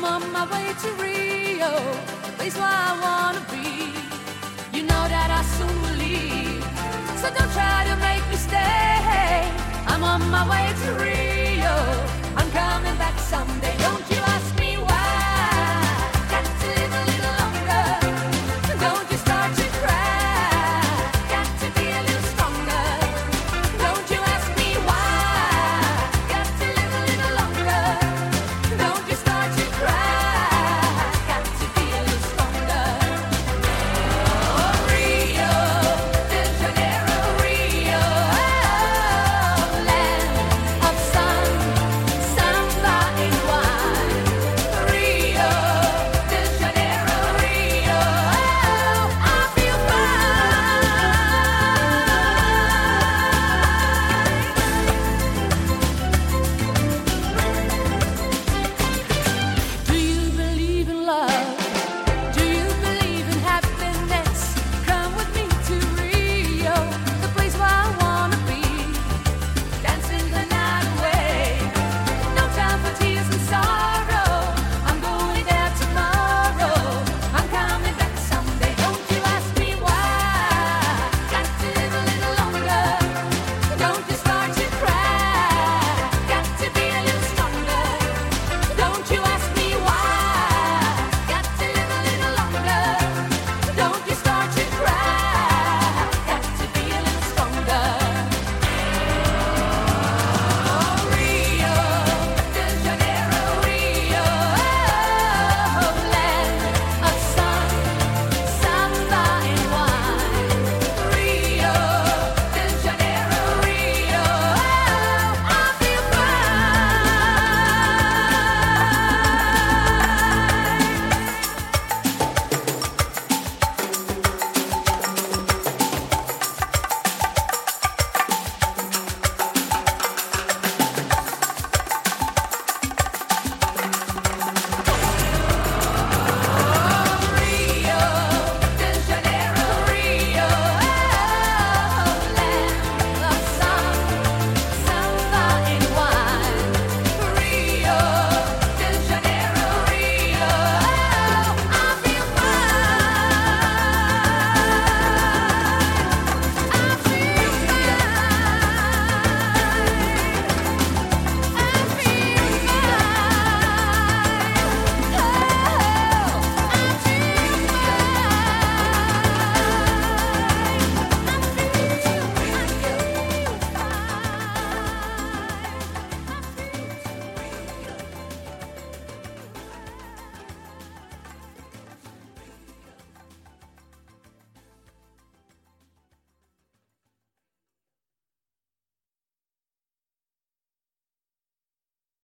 on my way to Rio, the place where I wanna be. You know that I soon will leave, so don't try to make me stay. I'm on my way to Rio, I'm coming back someday, don't you